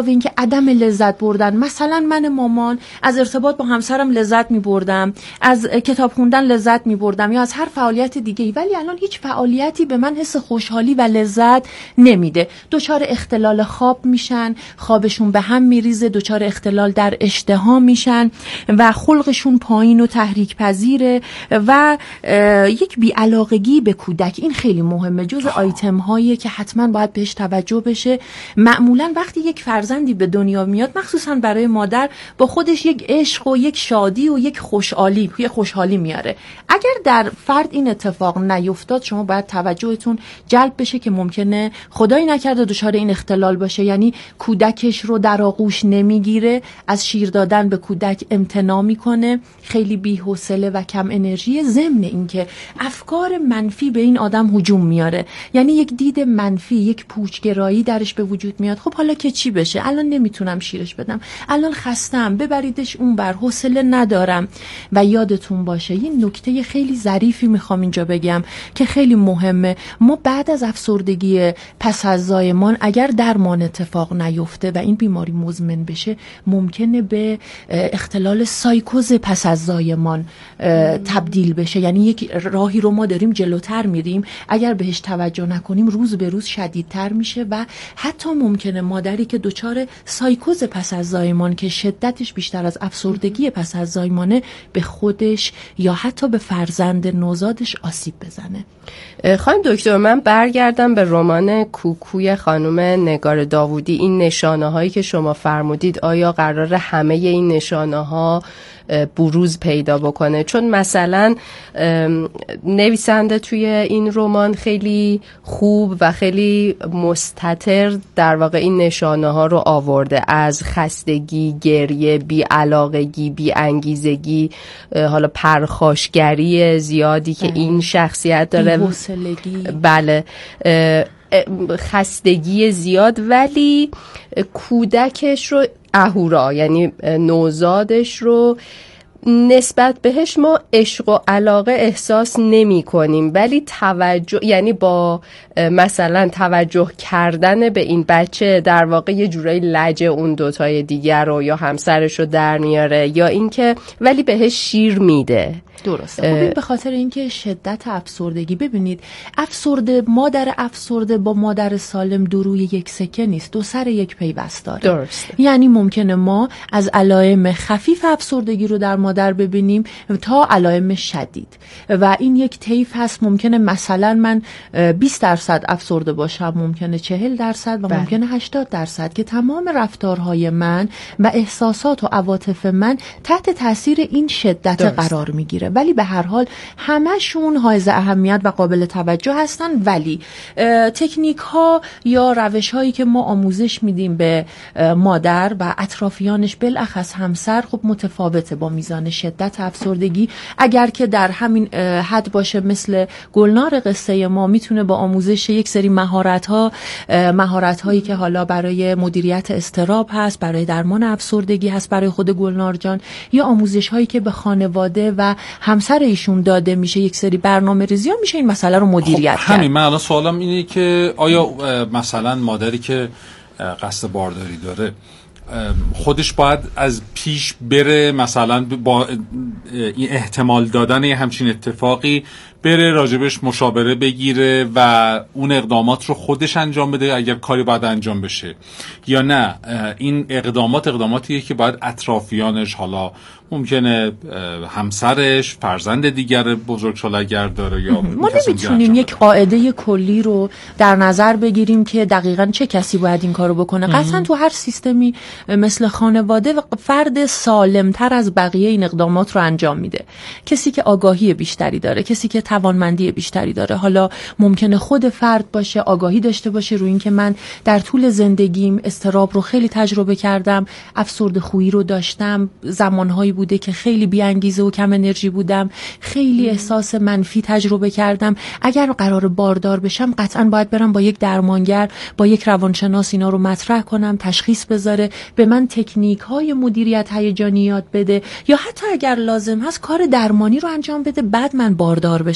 اینکه عدم لذت بردن، مثلا من مامان از ارتباط با همسرم لذت می‌بردم، از کتاب خوندن لذت می‌بردم یا از هر فعالیت دیگه‌ای، ولی الان هیچ فعالیتی به من حس خوشحالی و لذت نمیده. دچار اختلال خواب میشن، خوابشون به هم میریزه، دچار اختلال در اشتها میشن و خلقشون پایین و تحریک پذیره و یک بی‌علاقگی به کودک. این خیلی مهمه، جز آیتم هایی که حتما باید بهش توجه بشه. معمولا وقتی یک فرزندی به دنیا میاد، مخصوصا برای مادر، با خودش یک عشق و یک شادی و یک خوشحالی میاره. اگر در فرد این اتفاق نیفتاد، شما باید توجهتون جلب بشه که ممکنه خدایی نکرده دچار این اختلال باشه، یعنی کودکش رو در آغوش نمیگیره، از شیر دادن به کودک امتناع میکنه، خیلی بی‌حوصله و کم انرژی، ضمن اینکه افکار منفی به این آدم هجوم میاره، یعنی یک دید منفی، یک پوچگرایی درش به وجود میاد. خب حالا که چی بشه؟ الان نمیتونم شیرش بدم، الان خستم، ببریدش اون بر، حوصله ندارم. و یادتون باشه یه نکته خیلی ظریفی میخوام اینجا بگم که خیلی مهمه. ما بعد از افسردگی پس از زایمان اگر درمان اتفاق نیفته و این بیماری مزمن بشه، ممکنه به اختلال سایکوز پس از زایمان تبدیل بشه. یعنی یک راهی رو ما داریم جلوتر میریم، اگر بهش توجه نکنیم روز به روز شدیدتر میشه و حتی ممکنه مادری که دچار سایکوز پس از زایمان که شدتش بیشتر از افسردگی پس از زایمانه، به خودش یا حتی به فرزند نوزادش آسیب بزنه. خانم دکتر، من برگردم به رمان کوکوی خانم نگار داوودی. این نشانه هایی که شما فرمودید، آیا قراره همه این نشانه ها بروز پیدا بکنه؟ چون مثلا نویسنده توی این رمان خیلی خوب و خیلی مستتر در واقع این نشانه ها رو آورده، از خستگی، گریه، بی‌علاقگی، بی‌انگیزگی، حالا پرخاشگری زیادی که این شخصیت داره، بی‌حوصلگی، بله، خستگی زیاد، ولی کودکش رو اهورا، یعنی نوزادش رو نسبت بهش ما عشق و علاقه احساس نمی کنیم، ولی توجه، یعنی با مثلا توجه کردن به این بچه در واقع یه جورایی لجه اون دوتای دیگر رو یا همسرش رو در میاره، یا اینکه ولی بهش شیر میده. درسته. خب به خاطر اینکه شدت افسردگی، ببینید مادر افسرده با مادر سالم دو روی یک سکه نیست، دو سر یک پیوست داره. درسته. یعنی ممکنه ما از علائم خفیف افسردگی رو در مادر ببینیم تا علائم شدید و این یک طیف هست. ممکنه مثلا من 20% افسرده باشم، ممکنه 40% و ممکنه 80%، که تمام رفتارهای من و احساسات و عواطف من تحت تاثیر این شدت قرار میگیره. ولی به هر حال همشون حائز اهمیت و قابل توجه هستن، ولی تکنیک ها یا روش هایی که ما آموزش میدیم به مادر و اطرافیانش، بالاخص همسر، خب متفاوته با میزان شدت افسردگی. اگر که در همین حد باشه مثل گلنار قصه ما، میتونه با آموزش یک سری مهارت هایی که حالا برای مدیریت اضطراب هست، برای درمان افسردگی هست برای خود گلنار جان، یا آموزش هایی که به خانواده و همسر ایشون داده میشه، یک سری برنامه ریزی ها میشه این مسئله رو مدیریت کرد. همین من الان سوالم اینه که آیا مثلا مادری که قصد بارداری داره خودش باید از پیش بره، مثلا با این احتمال دادن همچین اتفاقی بره راجبش مشاوره بگیره و اون اقدامات رو خودش انجام بده اگر کاری باید انجام بشه، یا نه این اقداماتیه که باید اطرافیانش، حالا ممکنه همسرش، فرزند دیگر بزرگسال اگر داره، یا ما نمیتونیم یک قاعده کلی رو در نظر بگیریم که دقیقاً چه کسی باید این کارو بکنه. قطعاً تو هر سیستمی مثل خانواده فرد سالمتر از بقیه این اقدامات رو انجام میده. کسی که آگاهی بیشتری داره، کسی که توانمندی بیشتری داره. حالا ممکنه خود فرد باشه آگاهی داشته باشه روی این که من در طول زندگیم اضطراب رو خیلی تجربه کردم، افسرده خویی رو داشتم، زمانهایی بوده که خیلی بی انگیزه و کم انرژی بودم، خیلی احساس منفی تجربه کردم. اگر قرار باردار بشم قطعاً باید برم با یک درمانگر، با یک روانشناس اینا رو مطرح کنم، تشخیص بذاره، به من تکنیک‌های مدیریت هیجانی یاد بده، یا حتی اگر لازم هست کار درمانی رو انجام بده، بعد من باردار بشم.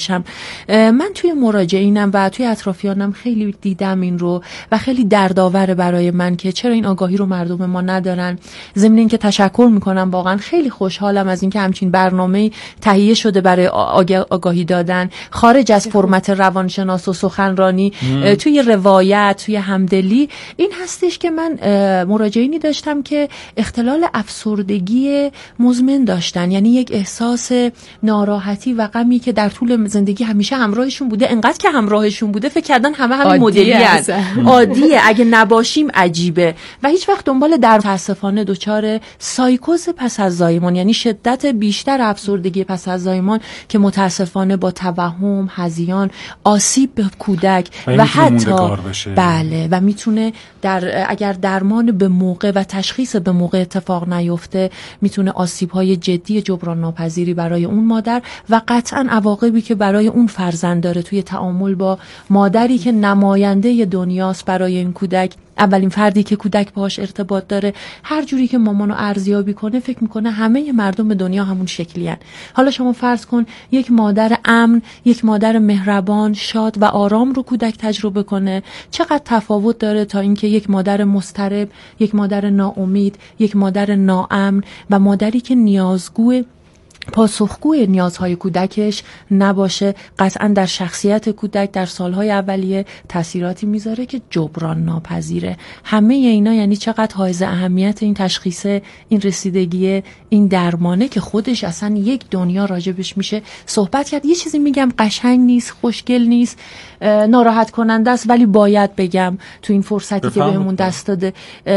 باشم. من توی مراجعینم و توی اطرافیانم خیلی دیدم این رو و خیلی دردآوره برای من که چرا این آگاهی رو مردم ما ندارن. ضمن اینکه تشکر میکنم، واقعا خیلی خوشحالم از اینکه همچین برنامه‌ای تهیه شده برای آگاهی دادن خارج از فرمت روانشناس و سخنرانی. توی روایت، توی همدلی این هستش که من مراجعینی داشتم که اختلال افسردگی مزمن داشتن، یعنی یک احساس ناراحتی و غمی که در طول زندگی همیشه همراهشون بوده، انقدر که همراهشون بوده فکر کردن همین مدلیه، عادیه، اگه نباشیم عجیبه و هیچ وقت دنبال در متاسفانه دچار سایکوز پس از زایمان، یعنی شدت بیشتر افسردگی پس از زایمان که متاسفانه با توهم، هذیان، آسیب به کودک و حتی بله و میتونه اگر درمان به موقع و تشخیص به موقع اتفاق نیفته میتونه آسیب‌های جدی جبران ناپذیری برای اون مادر و قطعاً عواقبی که برای اون فرزند داره توی تعامل با مادری که نماینده دنیاست برای این کودک، اولین فردی که کودک باهاش ارتباط داره. هر جوری که مامانو ارزیابی کنه فکر میکنه همه مردم دنیا همون شکلی هن. حالا شما فرض کن یک مادر امن، یک مادر مهربان، شاد و آرام رو کودک تجربه کنه، چقدر تفاوت داره تا اینکه یک مادر مضطرب، یک مادر ناامید، یک مادر ناامن و مادری که نیازگو پاسخگوی نیازهای کودکش نباشه. قطعا در شخصیت کودک در سالهای اولیه تاثیراتی میذاره که جبران ناپذیره. همه اینا یعنی چقدر حائز اهمیت این تشخیص، این رسیدگی، این درمانه که خودش اصلا یک دنیا راجبش میشه صحبت کرد. یه چیزی میگم قشنگ نیست، خوشگل نیست، ناراحت کننده است، ولی باید بگم تو این فرصتی که بهمون دست داده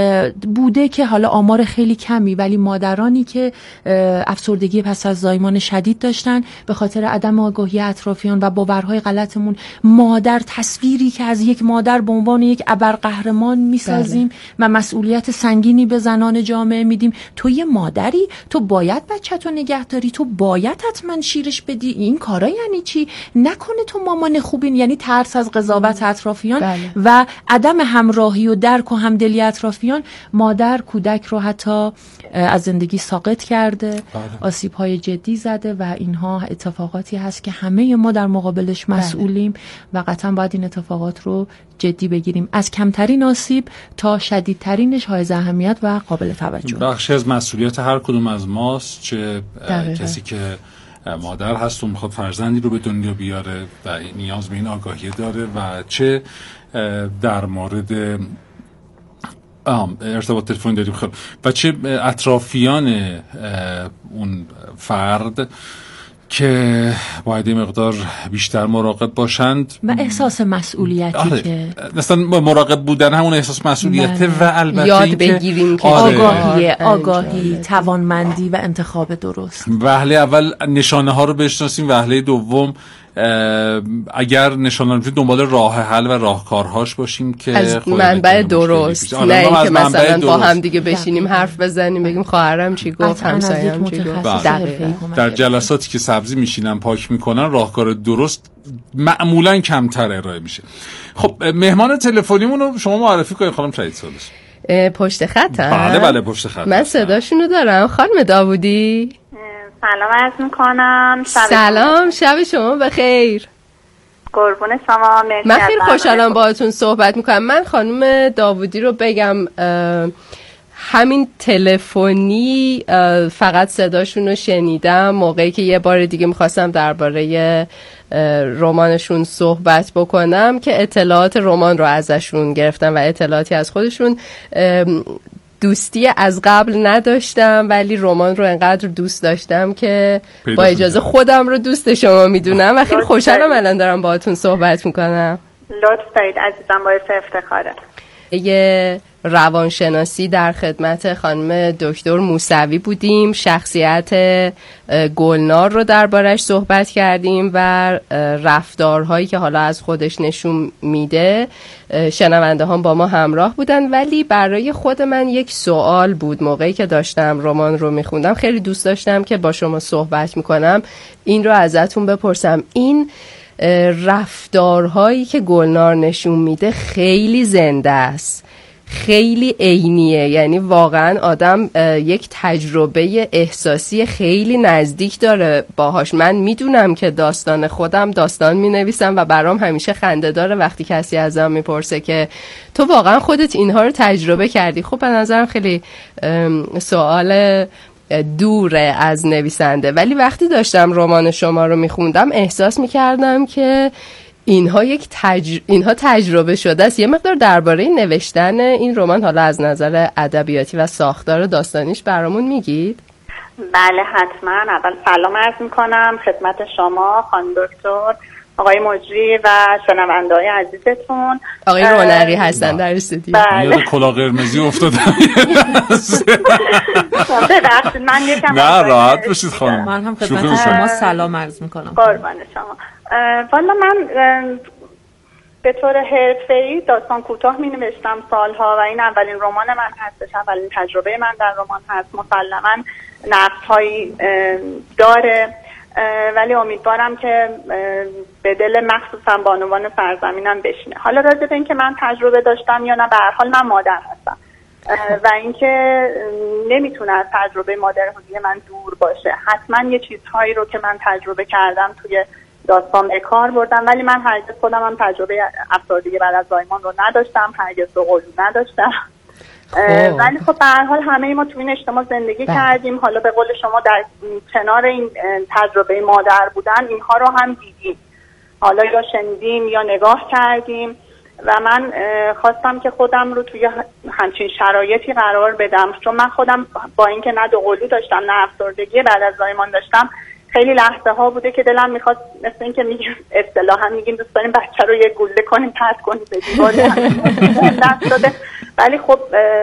بوده که حالا آمار خیلی کمی، ولی مادرانی که افسردگی پس از زایمان شدید داشتن به خاطر عدم آگاهی اطرافیان و باورهای غلطمون، مادر تصویری که از یک مادر به عنوان یک ابرقهرمان میسازیم و مسئولیت سنگینی به زنان جامعه میدیم. تو یه مادری، تو باید بچه‌تو نگه داری، تو باید حتما شیرش بدی. این کارا یعنی چی؟ نکنه تو مامان خوبین، یعنی ترس از قضاوت اطرافیان و عدم همراهی و درک و همدلی اطرافیان مادر کودک رو حتی از زندگی ساقط کرده، آسیب‌های جدی زده و اینها اتفاقاتی هست که همه ما در مقابلش مسئولیم و قطعا باید این اتفاقات رو جدی بگیریم، از کمترین آسیب تا شدیدترینش حائز اهمیت و قابل توجه. بخشی از مسئولیت هر کدوم از ماست، چه کسی که مادر هست و میخواد فرزندی رو به دنیا بیاره و نیاز به این آگاهی داره و چه در مورد ارتباط تلفنی داریم خب و چه اطرافیان اون فرد که باید یه مقدار بیشتر مراقب باشند و احساس مسئولیتی که مثلا مراقب بودن همون احساس مسئولیته و البته یاد بگیریم که آگاهی، توانمندی و انتخاب درست. وهله اول نشانه ها رو بشناسیم، وهله دوم اگر نشانه رو دنبال راه حل و راهکارهاش باشیم که از منبع درست، نه اینکه مثلا با هم دیگه بشینیم حرف بزنیم بگیم خواهرم چی گفت، همسایه‌ام چی گفت. در جلساتی که سبزی میشینن پاک میکنن راهکار درست معمولا کمتر ارائه میشه. خب مهمان تلفنیمون رو شما معرفی کنید خانم شهید سالس. پشت خطم؟ بله پشت خط. من صداشونو دارم. خانم داوودی سلام عرض میکنم. سلام، شب شما بخیر. قربون شما. من خیلی خوشحالم باهاتون صحبت میکنم. من خانم داوودی رو بگم همین تلفنی فقط صداشون رو شنیدم موقعی که یه بار دیگه میخواستم درباره رمانشون صحبت بکنم که اطلاعات رمان رو ازشون گرفتم و اطلاعاتی از خودشون. دوستی از قبل نداشتم ولی رمان رو انقدر دوست داشتم که با اجازه خودم رو دوست شما میدونم و خیلی خوشحالم الان دارم باهاتون صحبت میکنم. لطف دارید عزیزم، باعث افتخاره. یه روانشناسی در خدمت خانم دکتر موسوی بودیم، شخصیت گلنار رو دربارش صحبت کردیم و رفتارهایی که حالا از خودش نشون میده. شنونده هم با ما همراه بودن ولی برای خود من یک سوال بود موقعی که داشتم رمان رو میخوندم. خیلی دوست داشتم که با شما صحبت میکنم این رو ازتون بپرسم. این رفتارهایی که گلنار نشون میده خیلی زنده است، خیلی عینیه، یعنی واقعا آدم یک تجربه احساسی خیلی نزدیک داره باهاش. من میدونم که داستان خودم داستان مینویسم و برام همیشه خنده داره وقتی کسی ازم میپرسه که تو واقعا خودت اینها رو تجربه کردی. خب به نظرم خیلی سوال دوره از نویسنده، ولی وقتی داشتم رمان شما رو میخوندم احساس میکردم که اینها تجربه شده است. یه مقدار درباره نوشتن این رمان حالا از نظر ادبیاتی و ساختار داستانیش برامون میگید؟ بله حتما. اول سلام عرض میکنم خدمت شما خانم دکتر، آقای مجری و شنونده‌های عزیزتون. آقای رونری هستن در استودیو. یاد کلاه قرمزی افتادم. ببخشید من یکم نه راحت بشید خانم. من هم خدمت شما سلام عرض میکنم. قربان شما. والا من به طور حرفه‌ای داستان کوتاه می‌نوشتم سالها و این اولین رمان من هستش، اولین تجربه من در رمان هست. مسلماً نقص‌هایی داره ولی امیدوارم که به دل مخصوصا بانوان سرزمینم بشینه. حالا راجع به این که من تجربه داشتم یا نه، به هر حال من مادر هستم و اینکه نمیتونه از تجربه مادرهوی من دور باشه. حتما یه چیزهایی رو که من تجربه کردم توی داستان به کار بردم، ولی من هرگز خودم هم تجربه افسردگی بعد از زایمان رو نداشتم، هرگز دوقلو نداشتم. ولی خب به هر حال همه ما تو این اجتماع زندگی کردیم. حالا به قول شما در کنار این تجربه مادر بودن اینها رو هم دیدیم، حالا یا شنیدیم یا نگاه کردیم و من خواستم که خودم رو توی همچین شرایطی قرار بدم، چون من خودم با اینکه نه دوقلو داشتم نه افسردگی بعد از زایمان داشتم، خیلی لحظه ها بوده که دلم میخواست مثل این که میگیم اصطلاحا میگیم دوست داریم بچه رو یه گوله کنیم پرت کنیم به دیوار دست داده. ولی خب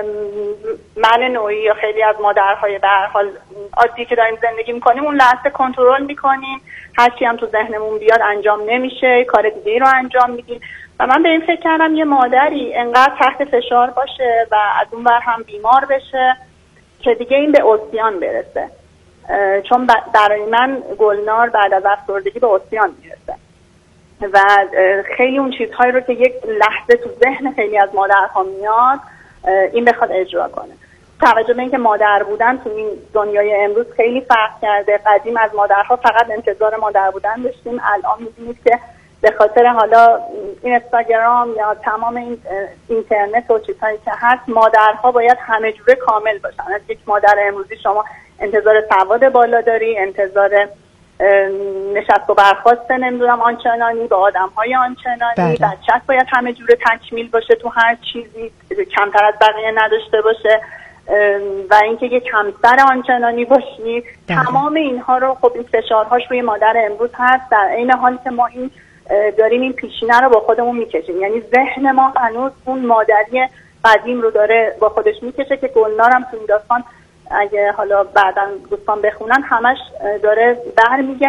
من نوعی یا خیلی از مادرهای به هر حال عادی که داریم زندگی میکنیم اون لحظه کنترل میکنیم، هرچی هم تو ذهنمون بیاد انجام نمیشه، کار دیگه رو انجام میدیم. و من به این فکر کردم یه مادری انقدر تحت فشار باشه و از اون ور هم بیمار بشه که دیگه این به عصیان برسه، چون برای من گلنار بعد از افسردگی به عصیان میرسه و خیلی اون چیزهایی رو که یک لحظه تو ذهن خیلی از مادرها میاد این بخواد اجرا کنه. توجه به اینکه مادر بودن تو این دنیای امروز خیلی فرق کرده. قدیم از مادرها فقط انتظار مادر بودن داشتیم، الان می‌بینید که به خاطر حالا این اینستاگرام یا تمام این اینترنت و چیزهایی که هست مادرها باید همه جوره کامل باشن. از یک مادر امروزی شما انتظار سواد بالا داری، انتظار نشست و برخاست نمیدونم آنچنانی با آدم‌های آنچنانی، بچه‌ت باید همه جوره تکمیل باشه تو هر چیزی، کمتر از بقیه نداشته باشه و اینکه یک همسر آنچنانی باشی. تمام اینها رو خب این فشارهاش روی مادر امروز هست، در عین حالی که ما این داریم این پیشینه رو با خودمون میکشیم. یعنی ذهن ما هنوز اون مادری قدیم رو داره با خودش میکشه که گلنارم تو این داستان اگه حالا بعداً دوستان بخونن همش داره برمیگه.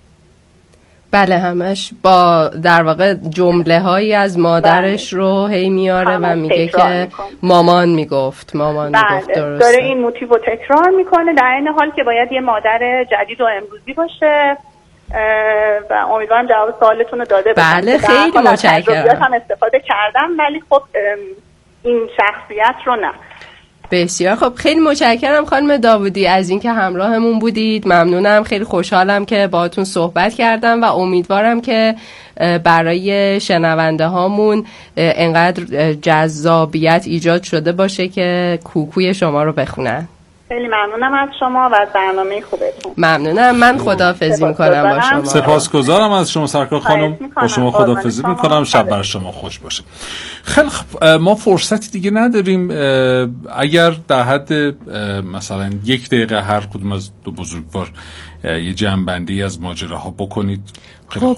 بله همش با در واقع جمله هایی از مادرش رو هی میاره و میگه که مامان میگفت درسته. داره این موتیو رو تکرار میکنه در این حال که باید یه مادر جدید و امروزی باشه و امیدوارم جواب سوالتون رو داده باشم. بله خیلی متشکرم. هم استفاده کردم ولی خب این شخصیت رو نه. بسیار خب، خیلی متشکرم خانم داوودی از اینکه همراهمون بودید. ممنونم، خیلی خوشحالم که باهاتون صحبت کردم و امیدوارم که برای شنونده هامون انقدر جذابیت ایجاد شده باشه که کوکوی شما رو بخونن. خیلی ممنونم از شما و از برنامه خوبتون. ممنونم. من خداحافظی میکنم با شما. سپاسگزارم از شما سرکار خانم. با شما خداحافظی میکنم. شب بر شما خوش باشه. خیلی خب، ما فرصتی دیگه نداریم. اگر در حد مثلا 1 دقیقه هر کدوم از دو بزرگوار یه جمع‌بندی از ماجراها بکنید. خب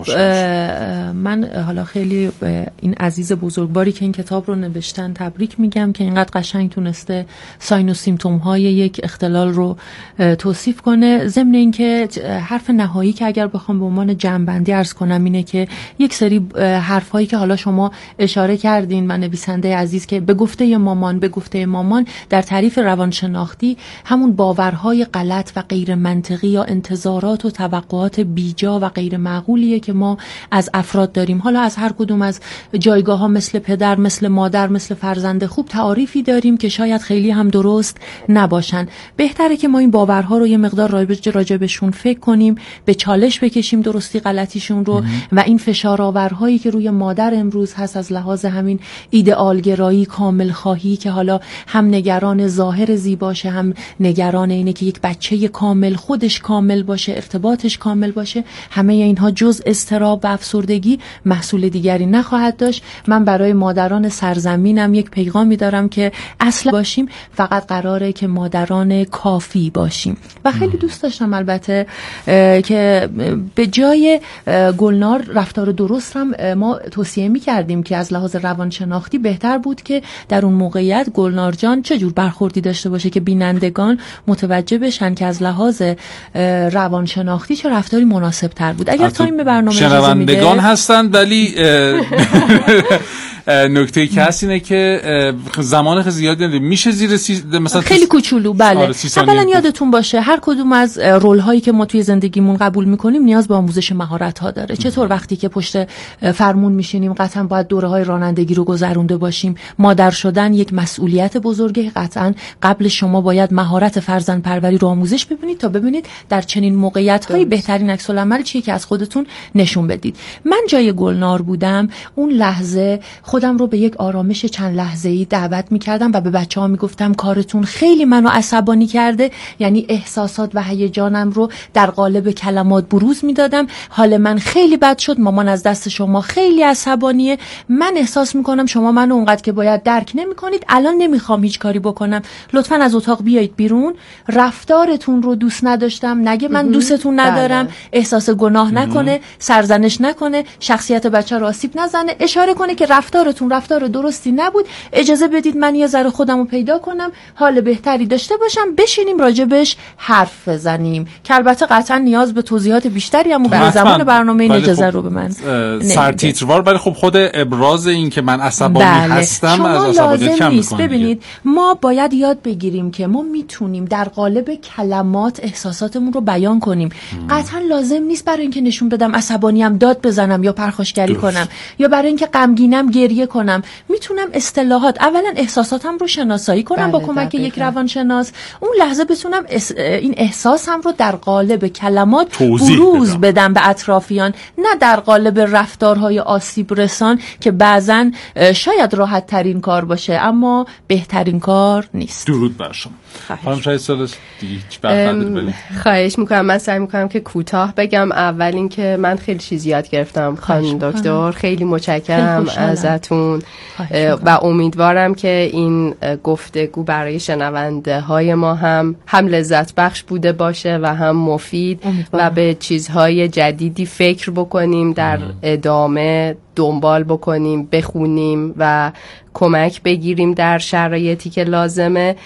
من حالا خیلی این عزیز بزرگواری که این کتاب رو نوشتن تبریک میگم که اینقدر قشنگ تونسته ساین و سیمتوم های یک اختلال رو توصیف کنه. ضمن اینکه حرف نهایی که اگر بخوام به عنوان جمع‌بندی عرض کنم اینه که یک سری حرفایی که حالا شما اشاره کردین و نویسنده عزیز که به گفته مامان در تعریف روانشناختی همون باورهای غلط و غیر منطقی یا انتظارات و توقعات بیجا و غیر معقولی خوشحالیه که ما از افراد داریم. حالا از هر کدوم از جایگاه ها مثل پدر، مثل مادر، مثل فرزند خوب تعاریفی داریم که شاید خیلی هم درست نباشن. بهتره که ما این باورها رو یه مقدار راجبشون فکر کنیم، به چالش بکشیم درستی غلطیشون رو و این فشارآورهایی که روی مادر امروز هست از لحاظ همین ایدئالگرایی، کامل خواهی که حالا هم نگران ظاهر زیباشه، هم نگران اینه که یک بچه کامل خودش کامل باشه، ارتباطش کامل باشه، همه اینها جز اضطراب و افسردگی محصول دیگری نخواهد داشت. من برای مادران سرزمینم یک پیغامی دارم که اصلا باشیم، فقط قراره که مادران کافی باشیم. و خیلی دوست داشتم البته که به جای گلنار رفتار درست هم ما توصیه می‌کردیم که از لحاظ روانشناختی بهتر بود که در اون موقعیت گلنار جان چجور برخوردی داشته باشه که بینندگان متوجه بشن که از لحاظ روانشناختی چه رفتاری مناسب تر بود. اگر تایم برنامه اجازه میده شنوندگان هستند، ولی نکته که هست اینه که زمان خیلی زیادی نده میشه زیر مثلا خیلی کوچولو. بله اولا یادتون باشه هر کدوم از رول هایی که ما توی زندگیمون قبول میکنیم نیاز به آموزش مهارت ها داره. چطور وقتی که پشت فرمون میشینیم قطعا باید دوره های رانندگی رو گذرونده باشیم. مادر شدن یک مسئولیت بزرگه، قطعا قبل شما باید مهارت فرزند پروری رو آموزش ببینید تا ببینید در چنین موقعیت هایی بهترین عکس العمل چیه که از خودتون نشون بدید. من جای گلنار بودم اون لحظه خودم رو به یک آرامش چند لحظه‌ای دعوت می‌کردم و به بچه‌ها میگفتم کارتون خیلی منو عصبانی کرده، یعنی احساسات و هیجانم رو در قالب کلمات بروز میدادم. حال من خیلی بد شد، مامان از دست شما خیلی عصبانیه، من احساس میکنم شما منو اونقدر که باید درک نمیکنید، الان نمیخوام هیچ کاری بکنم، لطفاً از اتاق بیایید بیرون. رفتارتون رو دوست نداشتم، نگه من دوستتون ندارم، احساس گناه نکنه، سرزنش نکنه، شخصیت بچه رو آسیب نزنه، اشاره کنه که رفتارتون رفتار درستی نبود، اجازه بدید من یه ذره خودم رو پیدا کنم، حال بهتری داشته باشم، بشینیم راجبش حرف بزنیم. که البته قطعا نیاز به توضیحات بیشتری هم به زمان برنامه این اجازه رو به من سرتیتروار، ولی خب خود ابراز این که من عصبانی هستم از عصبانیت کم میکنه. ببینید ما باید یاد بگیریم که ما میتونیم در قالب کلمات احساساتمون رو بیان کنیم. قطعا لازم نیست برای اینکه نشون بدم عصبانیم داد بزنم یا پرخاشگری کنم یا برای اینکه غمگینم گریه کنم. میتونم اصطلاحات، اولا احساساتم رو شناسایی کنم با کمک یک روانشناس، اون لحظه بتونم این احساسم رو در قالب کلمات بروز بدم به اطرافیان، نه در قالب رفتارهای آسیب رسان که بعضن شاید راحت ترین کار باشه اما بهترین کار نیست. درود بر شما. خانم شاید سالس دیگه خواهش میکنم. من سعی میکنم که کوتاه بگم. اول این که من خیلی چیز یاد گرفتم خانم دکتر، خیلی متشکرم ازتون و امیدوارم که این گفتگو برای شنونده های ما هم لذت بخش بوده باشه و هم مفید و به چیزهای جدیدی فکر بکنیم، در ادامه دنبال بکنیم، بخونیم و کمک بگیریم در شرایطی که لازمه.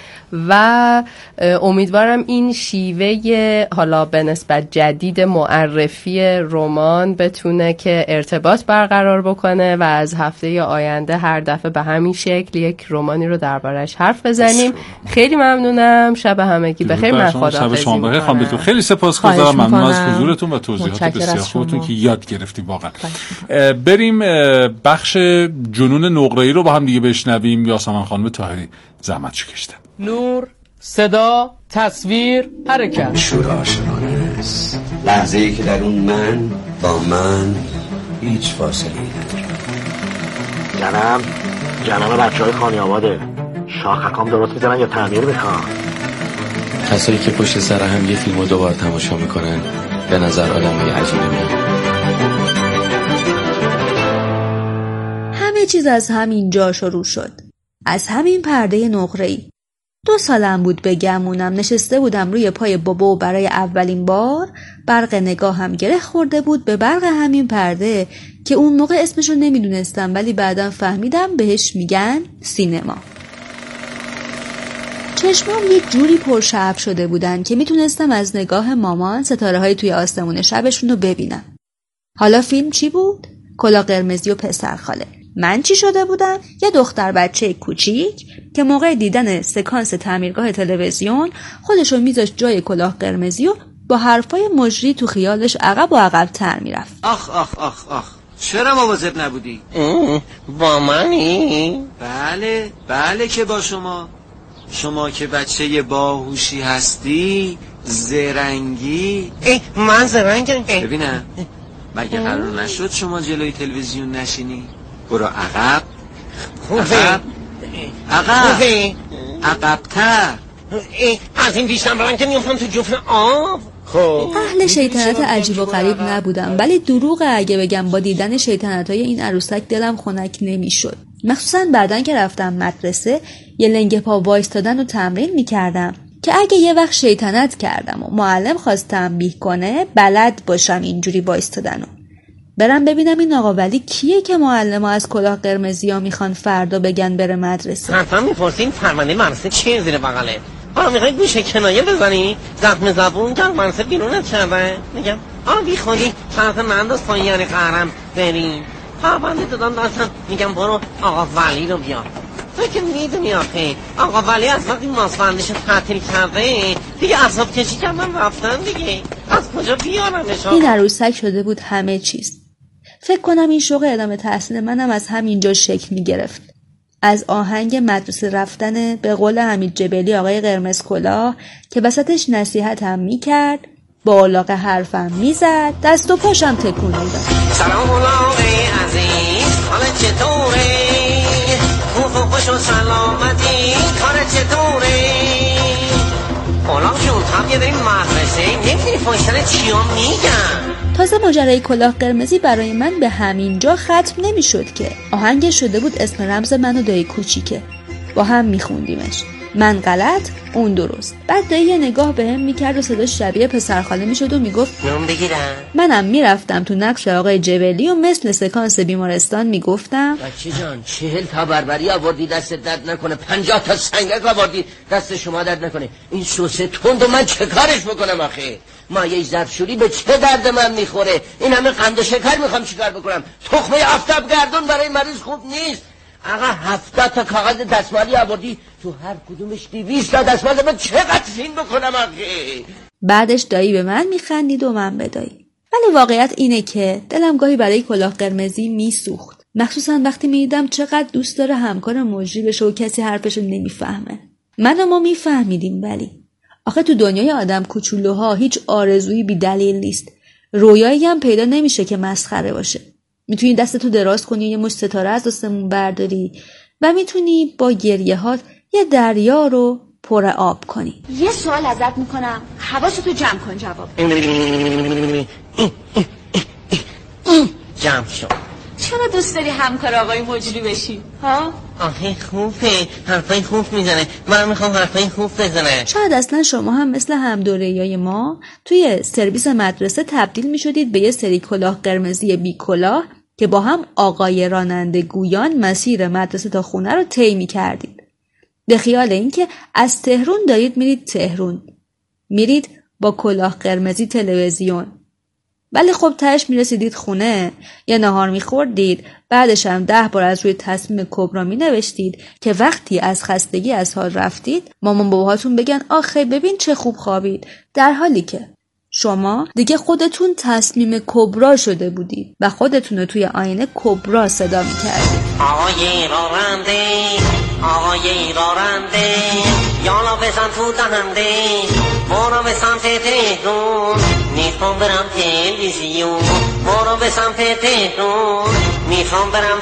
و امیدوارم این شیوه حالا به نسبت جدید معرفی رمان بتونه که ارتباط برقرار بکنه و از هفته آینده هر دفعه به همین شکل یک رمانی رو دربارش حرف بزنیم. خیلی ممنونم. شب همگی بخیر. من خداحافظی می‌کنم. خیلی سپاسگزارم. ممنون از حضورتون و توضیحات بسیار خوبتون که یاد گرفتیم واقعا. بریم بخش جنون نقره‌ای رو با هم دیگه بشنویم. یاسمن خانم طاهری زحمتشو کشیدن. نور، صدا، تصویر، حرکت. شور عاشقانه است، لحظه‌ای که در اون من با من هیچ فاصله نداره. جنم بچه‌های خانی آباده. شاخکام درست می‌زنن یا تعمیر می‌خوان؟ کسایی که پشت سر هم یه فیلمو دوباره تماشا می‌کنن به نظر آدمای عجیبی میاد. همه چیز از همینجا شروع شد، از همین پرده نقره‌ای. 2 سالم بود بگمونم، نشسته بودم روی پای بابا و برای اولین بار برق نگاهم گره خورده بود به برق همین پرده که اون موقع اسمشو نمیدونستم ولی بعداً فهمیدم بهش میگن سینما. چشمام یک جوری پرشعف شده بودن که میتونستم از نگاه مامان ستاره‌های توی آسمون شبشون رو ببینم. حالا فیلم چی بود؟ کلاه قرمزی و پسر خاله. من چی شده بودم؟ یه دختر بچه کوچیک که موقع دیدن سکانس تعمیرگاه تلویزیون خودشو میذاشت جای کلاه قرمزی و با حرفای مجری تو خیالش عقب و عقب‌تر میرفت. آخ آخ آخ آخ، چرا مواظب نبودی؟ با منی؟ بله که با شما که بچه باهوشی هستی، زرنگی. من زرنگم؟ ببینم مگه قرار نشد شما جلوی تلویزیون نشینی؟ برو عقب عقب‌تر. از این بیشتر برن که میفتم تو جفن آب. خب اهل شیطنت عجیب و غریب نبودم، ولی دروغ اگه بگم با دیدن شیطنت‌های این عروسک دلم خنک نمیشد. مخصوصا بعدن که رفتم مدرسه یه لنگ پا وایستادن و تمرین میکردم که اگه یه وقت شیطنت کردم و معلم خواست تنبیه کنه بلد باشم اینجوری وایستادنو. برم ببینم این آقا ولی کیه که معلم ها از کلاه قرمزی ها میخوان فردا بگن بره مدرسه. حتما میپرسین فرمانده مدرسه چیه زیر بغله؟ حالا میخوایی گوشه کنایه بزنی؟ زخم زبون که مدرسه بیرونت کرده؟ میگم بی خودی فرض ننداز پایین یعنی قهرم بریم. فرمانده دادم دستم میگم برو آقا ولی رو بیار. تو که میدونی آخه آقا ولی از وقتی ماسفندش تعطیل کرده دیگه اعصاب کشی کردن رفتن دیگه. از کجا بیارمش؟ این عروسک شده بود همه چیز. فکر کنم این شوق ادامه تحصیل منم از همینجا شکل میگرفت. از آهنگ مدرسه رفتن به قول حمید جبلی آقای قرمز کلاه که وسطش نصیحتم میکرد، با علاقه حرفم میزد، دست و پاشم تکون میداد. سلام علاقه عزیز، حالا چطوره؟ خوب و خوش و سلامتی، کار چطوره؟ علاق جون هم یه بریم مدرسه، نمیدونی پاشتن چیا میگن؟ تازه ماجرای کلاه قرمزی برای من به همین جا ختم نمیشد که آهنگ شده بود اسم رمز من و دایی کوچیکه. با هم میخوندیمش، من غلط اون درست. بعد دایی یه نگاه بهم میکرد و صداش شبیه پسرخاله میشد و میگفت نام بگیرم. منم میرفتم تو نقش آقای جبلی و مثل سکانس بیمارستان میگفتم بچه جان 40 تا بربری آوردی دست درد نکنه، 50 تا سنگک آوردی دست شما درد نکنه. این سوسه تند و من چه کارش بکنم آخه؟ مایه ظرفشویی به چه درد من میخوره؟ این همه قند و شکر میخوام چیکار بکنم؟ تخمه آفتاب گردون برای مریض خوب نیست. آقا 70 تا کاغذ دستمالی آوردی، تو هر کدومش 200 تا دستمال، من چقدر فین بکنم آخه؟ بعدش دایی به من میخندید و من به دایی. ولی واقعیت اینه که دلم گاهی برای کلاه قرمزی میسوخت، مخصوصا وقتی میدیدم چقدر دوست داره همکار مجری بشه و کسی حرفشو نمیفهمه. من و ما میفهمیدیم، ولی آخه تو دنیای آدم کوچولوها هیچ آرزویی بی دلیل نیست. رویایی هم پیدا نمیشه که مسخره باشه. میتونی دستتو دراز کنی یه مشت ستاره از آسمون برداری و میتونی با گریه‌هات یه دریا رو پر آب کنی. یه سوال ازت میکنم، حواستو جمع کن جواب. جمع شد. چرا دوست داری همکار آقای مجری بشی؟ ها؟ آخه خوبه، حرفای خوب میزنه، من میخوام حرفای خوب بزنه. شاید اصلا شما هم مثل همدوره‌ای ما توی سرویس مدرسه تبدیل میشدید به یه سری کلاه قرمزی بی کلاه که با هم آقای راننده گویان مسیر مدرسه تا خونه رو طی می‌کردید. به خیال اینکه از تهرون دارید میرید تهرون، میرید با کلاه قرمزی تلویزیون. ولی خب تهش میرسیدید خونه، یه نهار میخوردید، بعدش هم 10 بار از روی تصمیم کبرا مینوشتید که وقتی از خستگی از حال رفتید مامان باباهاتون بگن آخه ببین چه خوب خوابید، در حالی که شما دیگه خودتون تصمیم کبرا شده بودید و خودتون رو توی آینه کبرا صدا میکردید. آقای راننده، آقای راننده، یالا بزن تو دهنده، برو به سمت تهرون، میخوام برم تلویزیون، برو به سمت تهرون، میخوام برم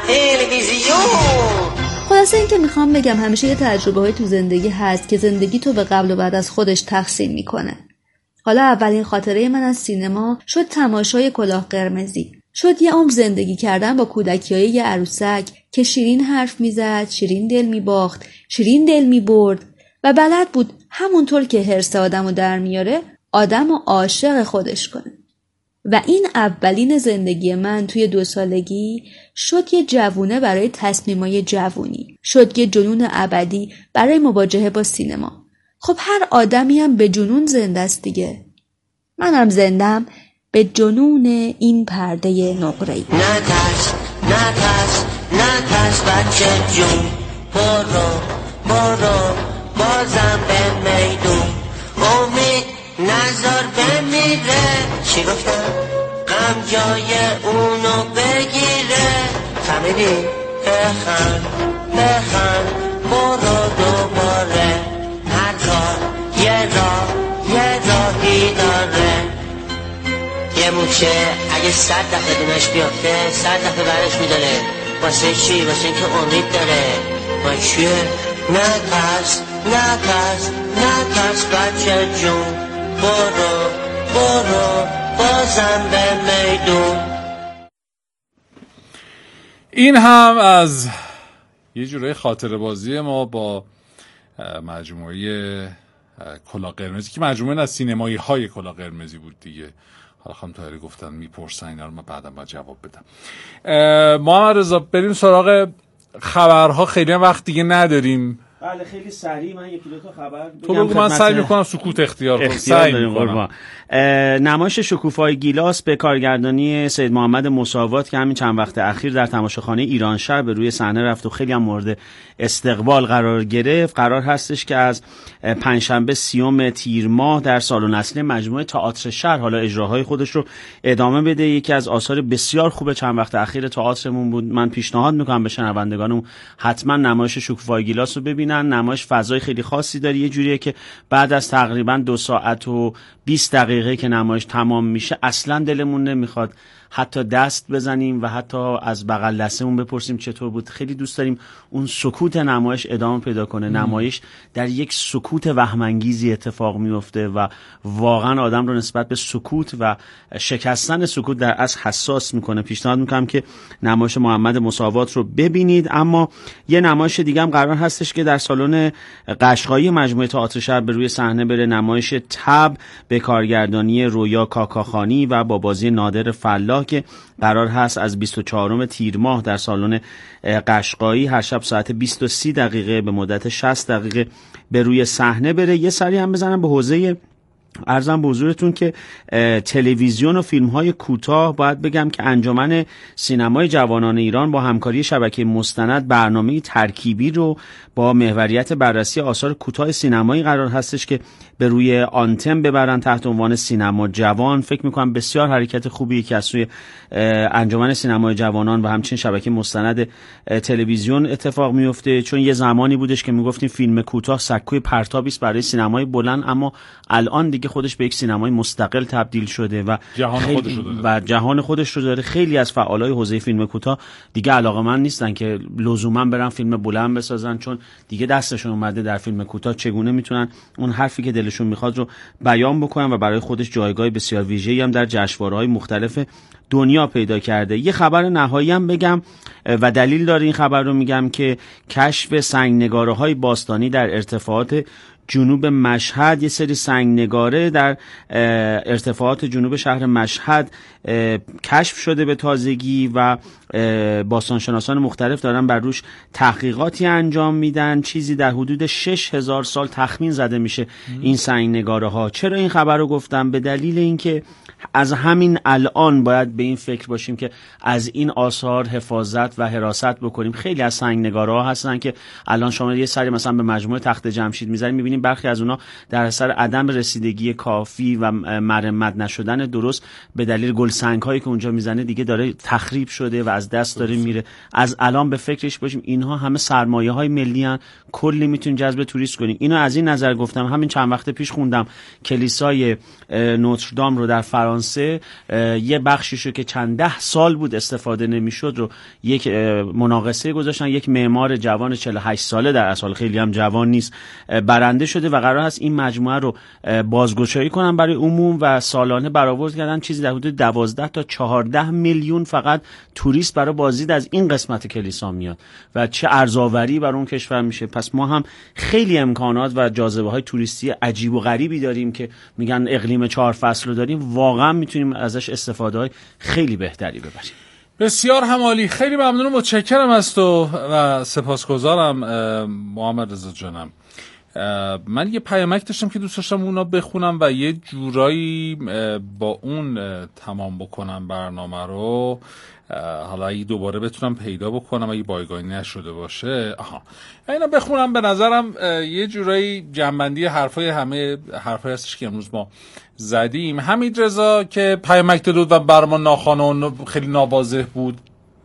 تلویزیون. خلاصه این که میخوام بگم همیشه یه تجربه های تو زندگی هست که زندگی تو به قبل و بعد از خودش تقسیم میکنه. حالا اولین خاطره من از سینما شد تماشای کلاه قرمزی. شد یه عمر زندگی کردن با کودکیای یه عروسک که شیرین حرف میزد، شیرین دل میباخت، شیرین دل میبرد و بلد بود همونطور که حرص آدمو در میاره آدمو عاشق خودش کنه. و این اولین زندگی من توی 2 سالگی شد یه جوونه برای تصمیمای جوونی، شد یه جنون ابدی برای مواجهه با سینما. خب هر آدمی هم به جنون زنده است دیگه. منم زندم به جنون این پرده نقره‌ای. نترس نترس نترس بچه جون، برو برو بازم به میدون، امید نذار به بگیره. چی گفتم؟ غم جای اونو بگیره. فهمیدی؟ بخند بخند برو دوباره. هر کار یه راهی داره. یه موچه اگه 100 دفعه دونش بیافته 100 دفعه برش میداره. واسه چی؟ واسه اینکه امید داره. با چیه؟ نترس بچه جون. برو بازم به میدون. این هم از یه جورای خاطره بازی ما با مجموعه کلاه قرمزی که مجموعه از سینمایی های کلاه قرمزی بود دیگه. حالا خانم طاهری گفتن میپرسن اینا رو، من بعدم باید جواب بدم. محمد رضا بریم سراغ خبرها، خیلی هم وقت دیگه نداریم. بله خیلی سریع من یکی دو تا خبر تو بگو، من سعی میکنم سکوت اختیار کنم. نمایش شکوفای گیلاس به کارگردانی سید محمد مساوات که همین چند وقت اخیر در تماشاخانه ایرانشهر به روی صحنه رفت و خیلی هم مورد استقبال قرار گرفت، قرار هستش که از پنجشنبه 30 تیر ماه در سالن اصلی مجموعه تئاتر شهر حالا اجراهای خودش رو ادامه بده. یکی از آثار بسیار خوب چند وقت اخیر تئاترمون بود. من پیشنهاد میکنم به شنوندگانم حتما نمایش شکوفای گیلاس رو ببینن. نمایش فضای خیلی خاصی داره. یه جوریه که بعد از تقریبا 2 ساعت و 20 دقیقه که نمایش تمام میشه اصلا دلمون نمیخواد حتی دست بزنیم و حتی از بغل دستمون بپرسیم چطور بود. خیلی دوست داریم اون سکوت نمایش ادامه پیدا کنه. نمایش در یک سکوت وهم‌انگیزی اتفاق میفته و واقعا آدم رو نسبت به سکوت و شکستن سکوت در اصل حساس میکنه. پیشنهاد میکنم که نمایش محمد مساوات رو ببینید. اما یه نمایش دیگه هم قرار هستش که در سالن قشقایی مجموعه تئاتر شهر به روی صحنه بره. نمایش تب به کارگردانی رویا کاکاخانی و با بازی نادر فلاح که قرار هست از 24 تیر ماه در سالن قشقایی هر شب ساعت 20:30 دقیقه به مدت 60 دقیقه به روی صحنه بره. یه سری هم بزنم به حوزه عرضم به حضورتون که تلویزیون و فیلم‌های کوتاه. باید بگم که انجمن سینمای جوانان ایران با همکاری شبکه مستند برنامه ترکیبی رو با محوریت بررسی آثار کوتاه سینمایی قرار هستش که به روی آنتن ببرن تحت عنوان سینما جوان. فکر می‌کنم بسیار حرکت خوبی که از سوی انجمن سینمای جوانان و همچنین شبکه مستند تلویزیون اتفاق میفته، چون یه زمانی بودش که میگفتیم فیلم کوتاه سکوی پرتابی است برای سینمای بلند، اما الان دیگه خودش به یک سینمای مستقل تبدیل شده و جهان خودش رو داره. خیلی از فعالای حوزه فیلم کوتاه دیگه علاقه‌مند نیستن که لزوما برن فیلم بلند بسازن، چون دیگه دستشون اومده در فیلم کوتاه چگونه میتونن اون حرفی که دلشون میخواد رو بیان بکنن و برای خودش جایگاه بسیار ویژه‌ای هم در جشنواره‌های مختلف دنیا پیدا کرده. یه خبر نهایی هم بگم و دلیل داره این خبر رو میگم که کشف سنگ‌نگاره‌های باستانی در ارتفاعات جنوب مشهد، یه سری سنگ‌نگاره در ارتفاعات جنوب شهر مشهد کشف شده به تازگی و باستانشناسان مختلف دارن بر روش تحقیقاتی انجام میدن. چیزی در حدود 6000 سال تخمین زده میشه این سنگ‌نگاره ها. چرا این خبر رو گفتم؟ به دلیل اینکه از همین الان باید به این فکر باشیم که از این آثار حفاظت و حراست بکنیم. خیلی از سنگ‌نگاره ها هستن که الان شما یه سری مثلا به مجموعه تخت جمشید می‌ذارید، می‌بینید برخی از اونها در اثر عدم رسیدگی کافی و مرمت نشدن درست به دلیل گلسنگ‌هایی که اونجا میزنه دیگه داره تخریب شده و از دست داره میره. از الان به فکرش باشیم. اینها همه سرمایه‌های ملی ان، کلی میتونیم جذب توریست کنیم. اینو از این نظر گفتم. همین چند وقت پیش خوندم کلیسای نوتردام رو در فرانسه یه بخشیشو که چند ده سال بود استفاده نمیشد رو یک مناقصه گذاشتن. یک معمار جوان 48 ساله، در اصل خیلی هم جوان نیست، برنده شده و قرار هست این مجموعه رو بازگشایی کنن برای عموم و سالانه برآورد کردن چیزی در حدود 12 تا 14 میلیون فقط توریست برای بازدید از این قسمت کلیسا میاد و چه ارزآوری برای اون کشور میشه. پس ما هم خیلی امکانات و جاذبه‌های توریستی عجیب و غریبی داریم که میگن اقلیم 4 فصل رو داریم، واقعا میتونیم ازش استفاده‌های خیلی بهتری ببریم. بسیار همالی. خیلی ممنونم، متشکرم از تو و سپاسگزارم محمد رضا جانم. من یه پیامک داشتم که دوست داشتم اونا بخونم و یه جورایی با اون تمام بکنم برنامه رو. حالا اگه دوباره بتونم پیدا بکنم اگه بایگانی نشده باشه. اینا بخونم. به نظرم یه جورایی جنبندی همه حرفای هستش که امروز ما زدیم. حمید رضا که پیامک داد و برای ما ناخوانه و خیلی ناواضح بود،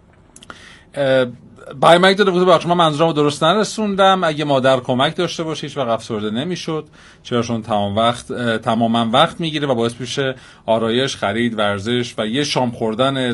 پیامک داده بود بخش من منظورمو درست نرسوندم، اگه مادر کمک داشته باشه هیچ وقت افسرده نمیشد، چراشون تماما وقت میگیره و باعث میشه آرایش، خرید، ورزش و یه شام خوردن